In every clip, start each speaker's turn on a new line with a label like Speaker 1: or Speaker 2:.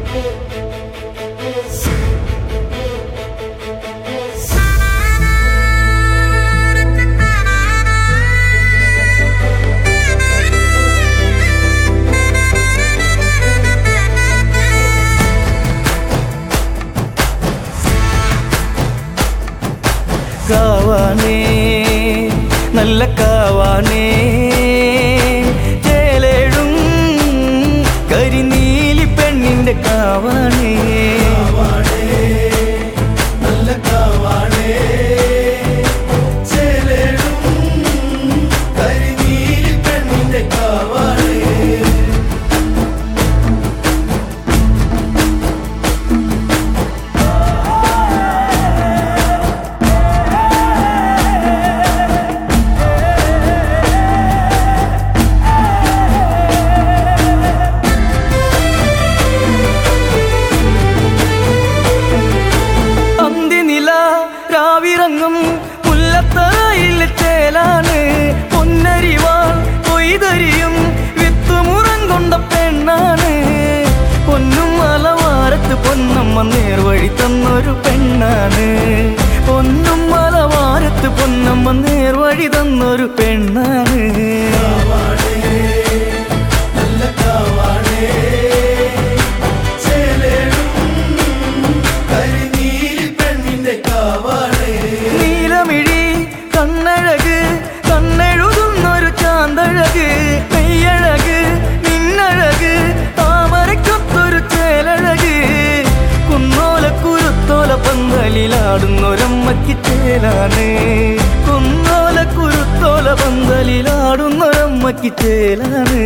Speaker 1: കാവാനേ നല്ല കാവാനേ ചേലേഴും കരിനീലി പെണ്ണിന്റെ കാവാനേ നല്ല കാവാനേ ചേലേഴും കരിനീലി പെണ്ണിന്റെ കാവാനേ രാവിറങ്ങും പുല്ലത്തറയിലെ ചേലാണ് പൊന്നരിവാൾ കൊയ്തരിയും വിത്തുമുറം കൊണ്ട പെണ്ണാണ് പൊന്നും മലവാരത്ത് പൊന്നമ്മ നേർവഴി തന്നൊരു പെണ്ണാണ് പൊന്നും മലവാരത്ത് പൊന്നമ്മ നേർവഴി തന്നൊരു പെണ്ണാണ് നീലമിഴി കണ്ണഴക് കണ്ണെഴുതുന്നൊരു ചാന്തഴക് നെയ്യഴക് നിന്നഴക് താമരക്കൊത്തൊരു ചേലഴക് കുന്നോല കുരുത്തോല പന്തലിലാടുന്നൊരമ്മയ്ക്ക് ചേലാണ് കുന്നോല കുരുത്തോല പന്തലിലാടുന്നൊരമ്മയ്ക്ക് ചേലാണ്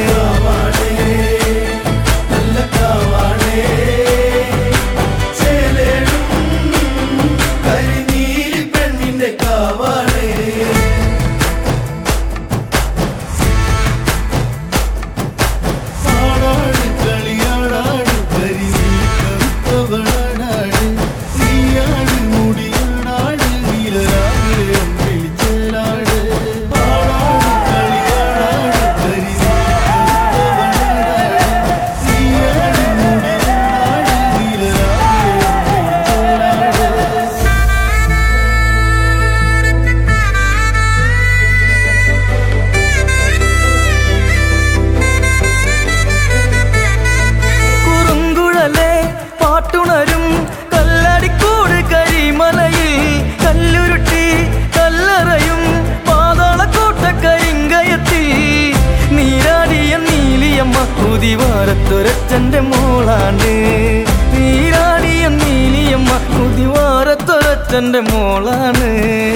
Speaker 1: പാട്ടുണരും കല്ലടിക്കൂട് കരിമലയിൽ കല്ലുരുട്ടി കല്ലറയും പാതാളക്കോട്ട കരിങ്കയത്തിൽ നീരാടിയ നീലിയമ്മ കുതിവാരത്തൊരച്ചന്റെ മോളാണ് നീരാടിയ നീലിയമ്മ കുതിവാരത്തൊരച്ചന്റെ മോളാണ്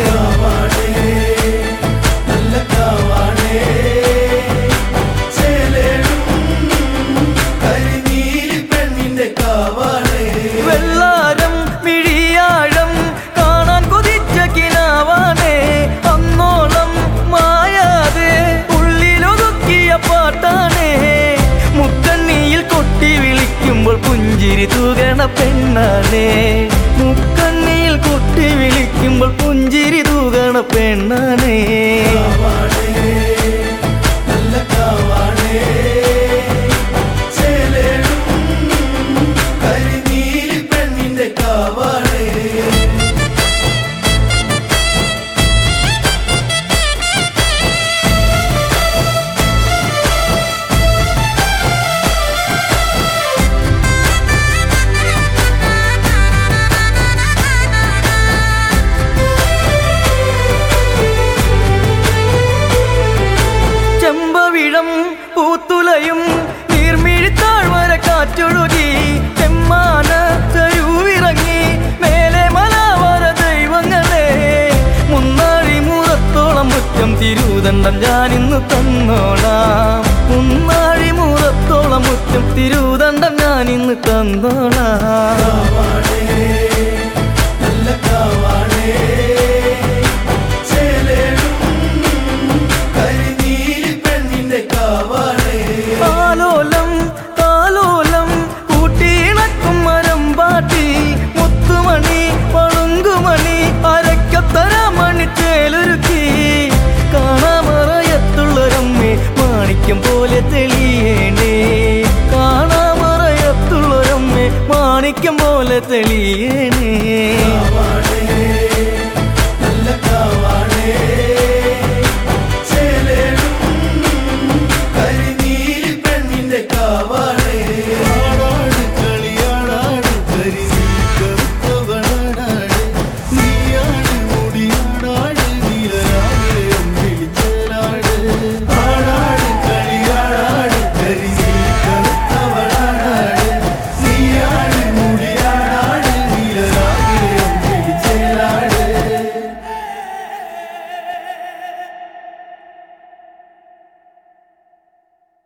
Speaker 1: വെള്ളാരം മിഴിയാഴം കാണാൻ കൊതിച്ച കിനാവാനേ അന്നോളം മായാതെ ഉള്ളിലൊതുക്കിയ പാട്ടാനേ മുക്കണ്ണിയിൽ കൊട്ടി വിളിക്കുമ്പോൾ പുഞ്ചിരി തൂകണ പെണ്ണാനേ മുക്കണ്ണിയിൽ കൊട്ടി വിളിക്കുമ്പോൾ പുഞ്ചിരി തൂകണ പെണ്ണാനേ പൂത്തുലയും നീർമിഴിത്താഴ്വര കാറ്റൊഴുകി ചെമ്മാന ചരുവിറങ്ങി മേലെ മലവര ദൈവങ്ങളെ മുന്നാഴി മൂറത്തോളം മുറ്റം തിരുതണ്ടം ഞാനിന്ന് തന്നോളാം മുന്നാഴി മൂറത്തോളം മുറ്റം തിരുതണ്ടം ഞാനിന്ന് തന്നോളാം താലോലം താലോലം കൂട്ടിയിണക്കും മരം പാട്ടി മുത്തുമണി പളുങ്കുമണി അരക്കത്തര മണിച്ചേലൊരുക്കി കാണാമറയത്തുള്ളൊരമ്മേ മാണിക്യം പോലെ തെളിയേണേ കാണാമറയത്തുള്ളൊരമ്മ മാണിക്യം പോലെ തെളിയണേ.